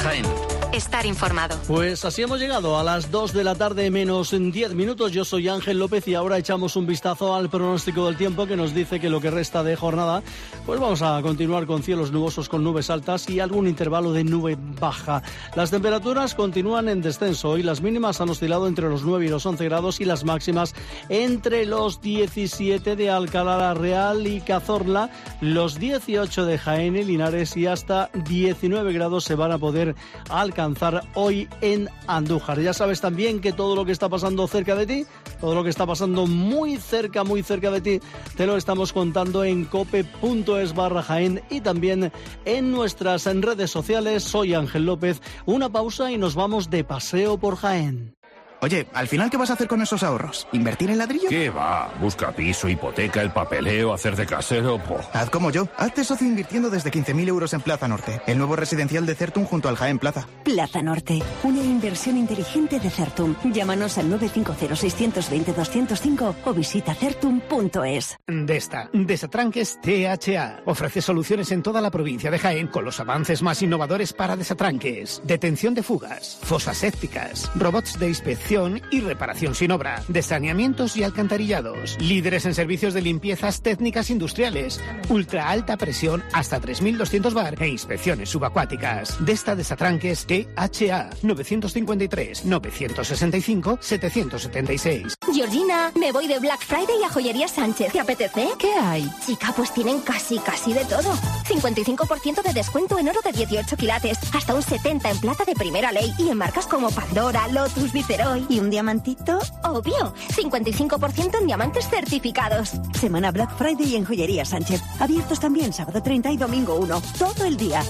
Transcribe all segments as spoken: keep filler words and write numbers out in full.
Jaén. Estar informado. Pues así hemos llegado a las dos de la tarde menos diez minutos. Yo soy Ángel López y ahora echamos un vistazo al pronóstico del tiempo que nos dice que lo que resta de jornada, pues vamos a continuar con cielos nubosos con nubes altas y algún intervalo de nube baja. Las temperaturas continúan en descenso y las mínimas han oscilado entre los nueve y los once grados y las máximas entre los diecisiete de Alcalá la Real y Cazorla, los dieciocho de Jaén y Linares y hasta diecinueve grados se van a poder alcanzar hoy en Andújar. Ya sabes también que todo lo que está pasando cerca de ti, todo lo que está pasando muy cerca, muy cerca de ti, te lo estamos contando en cope punto es barra Jaén y también en nuestras redes sociales. Soy Ángel López. Una pausa y nos vamos de paseo por Jaén. Oye, ¿al final qué vas a hacer con esos ahorros? ¿Invertir en ladrillo? ¿Qué va? Busca piso, hipoteca, el papeleo, hacer de casero... Poh. Haz como yo. Hazte socio invirtiendo desde quince mil euros en Plaza Norte, el nuevo residencial de Certum junto al Jaén Plaza. Plaza Norte, una inversión inteligente de Certum. Llámanos al nueve cinco cero, seis dos cero, dos cero cinco o visita certum punto es. Desta, Desatranques T H A. Ofrece soluciones en toda la provincia de Jaén con los avances más innovadores para desatranques, detención de fugas, fosas sépticas, robots de inspección y reparación sin obra, de saneamientos y alcantarillados, líderes en servicios de limpiezas técnicas industriales, ultra alta presión hasta tres mil doscientos bar e inspecciones subacuáticas. De esta Desatranques T H A nueve cinco tres, nueve seis cinco, siete siete seis. Georgina, me voy de Black Friday a Joyería Sánchez. ¿Te apetece? ¿Qué hay? Chica, pues tienen casi, casi de todo. cincuenta y cinco por ciento de descuento en oro de dieciocho quilates, hasta un setenta por ciento en plata de primera ley y en marcas como Pandora, Lotus, Viceroy. ¿Y un diamantito? Obvio, cincuenta y cinco por ciento en diamantes certificados. Semana Black Friday en Joyería Sánchez. Abiertos también sábado treinta y domingo uno. Todo el día.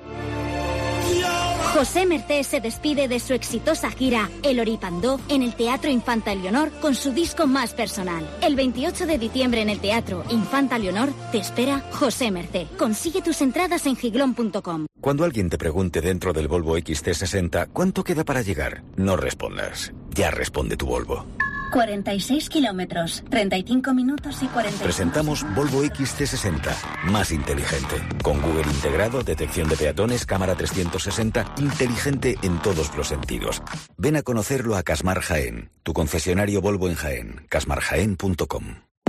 José Mercé se despide de su exitosa gira El Oripandó en el Teatro Infanta Leonor con su disco más personal. El veintiocho de diciembre en el Teatro Infanta Leonor te espera José Mercé. Consigue tus entradas en giglón punto com. Cuando alguien te pregunte dentro del Volvo X C sesenta ¿cuánto queda para llegar? No respondas. Ya responde tu Volvo. cuarenta y seis kilómetros, treinta y cinco minutos y cuarenta. Presentamos Volvo X C sesenta, más inteligente. Con Google integrado, detección de peatones, cámara trescientos sesenta, inteligente en todos los sentidos. Ven a conocerlo a Casmar Jaén, tu concesionario Volvo en Jaén, casmar jaén punto com.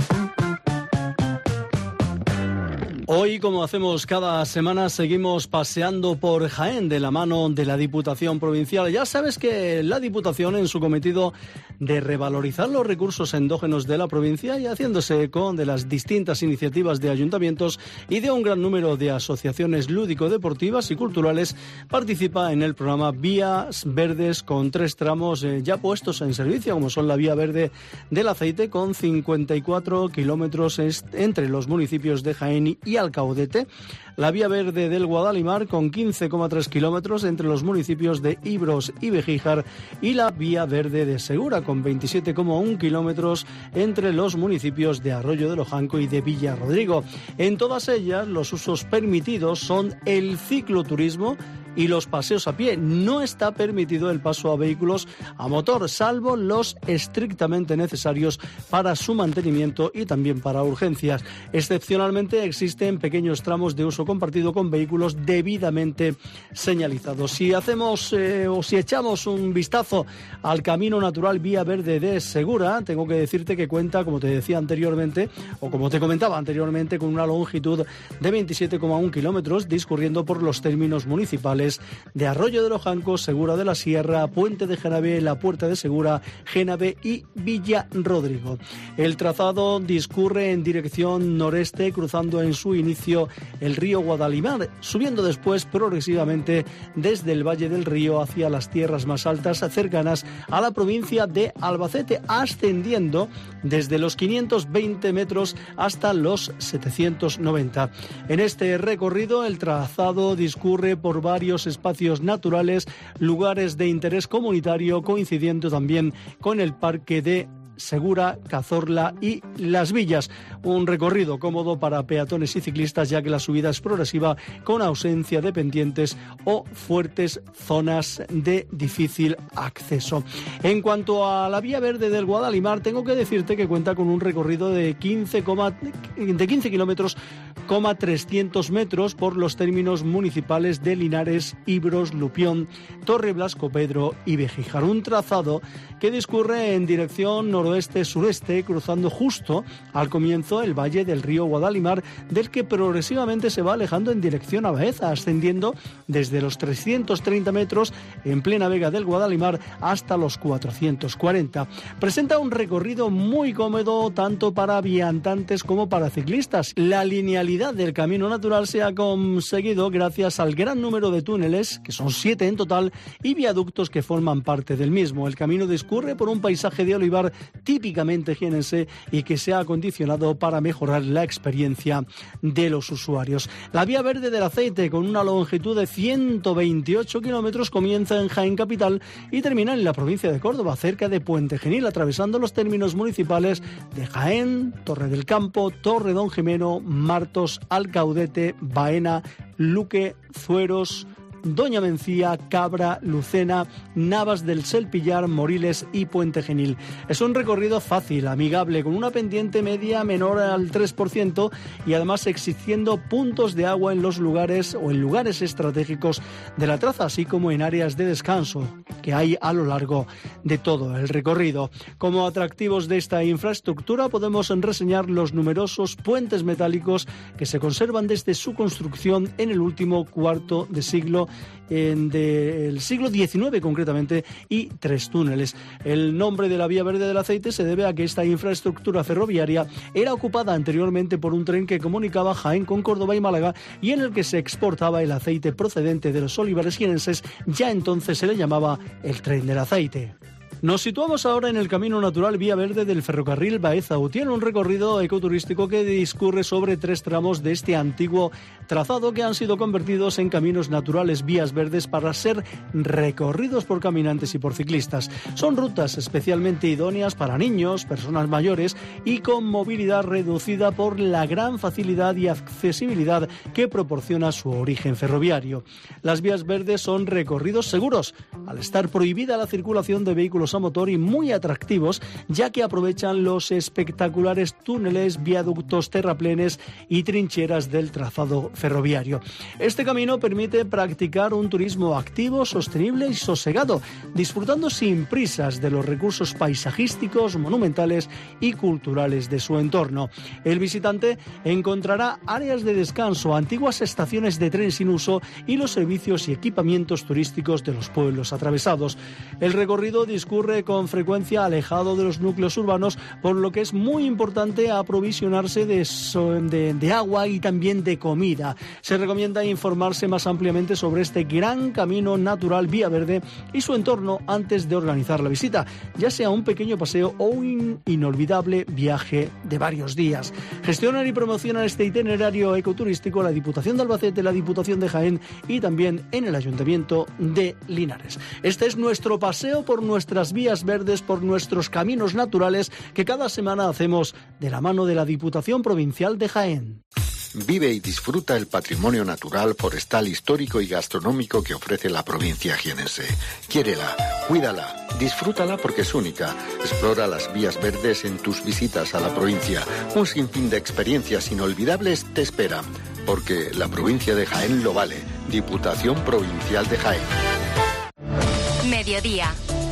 Hoy, como hacemos cada semana, seguimos paseando por Jaén de la mano de la Diputación Provincial. Ya sabes que la Diputación, en su cometido de revalorizar los recursos endógenos de la provincia y haciéndose eco de las distintas iniciativas de ayuntamientos y de un gran número de asociaciones lúdico-deportivas y culturales, participa en el programa Vías Verdes con tres tramos eh, ya puestos en servicio, como son la Vía Verde del Aceite con cincuenta y cuatro kilómetros entre los municipios de Jaén y Alcaudete, la Vía Verde del Guadalimar con quince coma tres kilómetros entre los municipios de Ibros y Bejíjar y la Vía Verde de Segura con veintisiete coma uno kilómetros entre los municipios de Arroyo del Ojanco y de Villarrodrigo. En todas ellas los usos permitidos son el cicloturismo y los paseos a pie. No está permitido el paso a vehículos a motor, salvo los estrictamente necesarios para su mantenimiento y también para urgencias. Excepcionalmente existen pequeños tramos de uso compartido con vehículos debidamente señalizados. Si hacemos eh, o si echamos un vistazo al camino natural Vía Verde de Segura, tengo que decirte que cuenta, como te decía anteriormente, o como te comentaba anteriormente, con una longitud de veintisiete coma uno kilómetros, discurriendo por los términos municipales de Arroyo del Ojanco, Segura de la Sierra, Puente de Genavé, La Puerta de Segura, Genavé y Villarrodrigo. El trazado discurre en dirección noreste, cruzando en su inicio el río Guadalimar, subiendo después progresivamente desde el Valle del Río hacia las tierras más altas cercanas a la provincia de Albacete, ascendiendo desde los quinientos veinte metros hasta los setecientos noventa. En este recorrido el trazado discurre por varios espacios naturales, lugares de interés comunitario, coincidiendo también con el Parque de Segura, Cazorla y Las Villas. Un recorrido cómodo para peatones y ciclistas, ya que la subida es progresiva con ausencia de pendientes o fuertes zonas de difícil acceso. En cuanto a la vía verde del Guadalimar, tengo que decirte que cuenta con un recorrido de quince, de quince kilómetros, trescientos metros por los términos municipales de Linares, Ibros, Lupión, Torre Blasco Pedro y Bejíjar. Un trazado que discurre en dirección noroeste-sureste, cruzando justo al comienzo el valle del río Guadalimar, del que progresivamente se va alejando en dirección a Baeza, ascendiendo desde los trescientos treinta metros en plena vega del Guadalimar hasta los cuatrocientos cuarenta. Presenta un recorrido muy cómodo tanto para viandantes como para ciclistas. La linealidad del camino natural se ha conseguido gracias al gran número de túneles, que son siete en total, y viaductos que forman parte del mismo. El camino discurre por un paisaje de olivar típicamente jienense y que se ha acondicionado para mejorar la experiencia de los usuarios. La vía verde del aceite, con una longitud de ciento veintiocho kilómetros, comienza en Jaén capital y termina en la provincia de Córdoba, cerca de Puente Genil, atravesando los términos municipales de Jaén, Torre del Campo, Torre Don Jimeno, Martos, Alcaudete, Baena, Luque, Zueros, Doña Mencía, Cabra, Lucena, Navas del Selpillar, Moriles y Puente Genil. Es un recorrido fácil, amigable, con una pendiente media menor al tres por ciento y además existiendo puntos de agua en los lugares o en lugares estratégicos de la traza, así como en áreas de descanso que hay a lo largo de todo el recorrido. Como atractivos de esta infraestructura podemos reseñar los numerosos puentes metálicos que se conservan desde su construcción en el último cuarto de siglo En del siglo diecinueve concretamente, y tres túneles. El nombre de la vía verde del aceite se debe a que esta infraestructura ferroviaria era ocupada anteriormente por un tren que comunicaba Jaén con Córdoba y Málaga y en el que se exportaba el aceite procedente de los olivares jienenses. Ya entonces se le llamaba el tren del aceite. Nos situamos ahora en el camino natural vía verde del ferrocarril Baeza-Utiel, un recorrido ecoturístico que discurre sobre tres tramos de este antiguo trazado que han sido convertidos en caminos naturales, vías verdes, para ser recorridos por caminantes y por ciclistas. Son rutas especialmente idóneas para niños, personas mayores y con movilidad reducida por la gran facilidad y accesibilidad que proporciona su origen ferroviario. Las vías verdes son recorridos seguros, al estar prohibida la circulación de vehículos a motor, y muy atractivos, ya que aprovechan los espectaculares túneles, viaductos, terraplenes y trincheras del trazado ferroviario. Este camino permite practicar un turismo activo, sostenible y sosegado, disfrutando sin prisas de los recursos paisajísticos, monumentales y culturales de su entorno. El visitante encontrará áreas de descanso, antiguas estaciones de tren sin uso y los servicios y equipamientos turísticos de los pueblos atravesados. El recorrido discurre con frecuencia alejado de los núcleos urbanos, por lo que es muy importante aprovisionarse de, de, de agua y también de comida. Se recomienda informarse más ampliamente sobre este gran camino natural vía verde y su entorno antes de organizar la visita, ya sea un pequeño paseo o un inolvidable viaje de varios días. Gestionan y promocionan este itinerario ecoturístico la Diputación de Albacete, la Diputación de Jaén y también en el Ayuntamiento de Linares. Este es nuestro paseo por nuestras vías verdes, por nuestros caminos naturales, que cada semana hacemos de la mano de la Diputación Provincial de Jaén. Vive y disfruta el patrimonio natural, forestal, histórico y gastronómico que ofrece la provincia jienense. Quiérela, cuídala, disfrútala porque es única. Explora las vías verdes en tus visitas a la provincia. Un sinfín de experiencias inolvidables te esperan, porque la provincia de Jaén lo vale. Diputación Provincial de Jaén. Mediodía.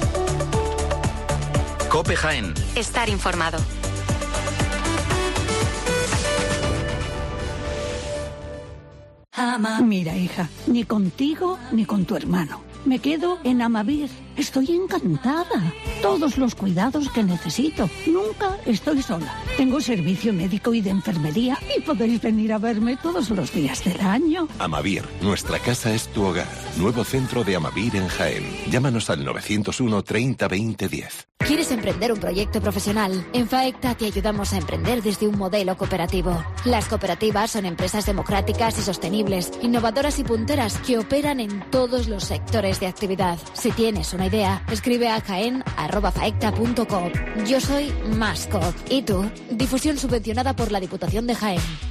COPE Jaén. Estar informado. Mira, hija, ni contigo ni con tu hermano. Me quedo en Amavir. Estoy encantada. Todos los cuidados que necesito. Nunca estoy sola. Tengo servicio médico y de enfermería y podéis venir a verme todos los días del año. Amavir, nuestra casa es tu hogar. Nuevo centro de Amavir en Jaén. Llámanos al novecientos uno treinta veinte diez. ¿Quieres emprender un proyecto profesional? En FAECTA te ayudamos a emprender desde un modelo cooperativo. Las cooperativas son empresas democráticas y sostenibles, innovadoras y punteras que operan en todos los sectores de actividad. Si tienes una idea, escribe a jaén arroba faecta punto com. Yo soy Mascoc. ¿Y tú? Difusión subvencionada por la Diputación de Jaén.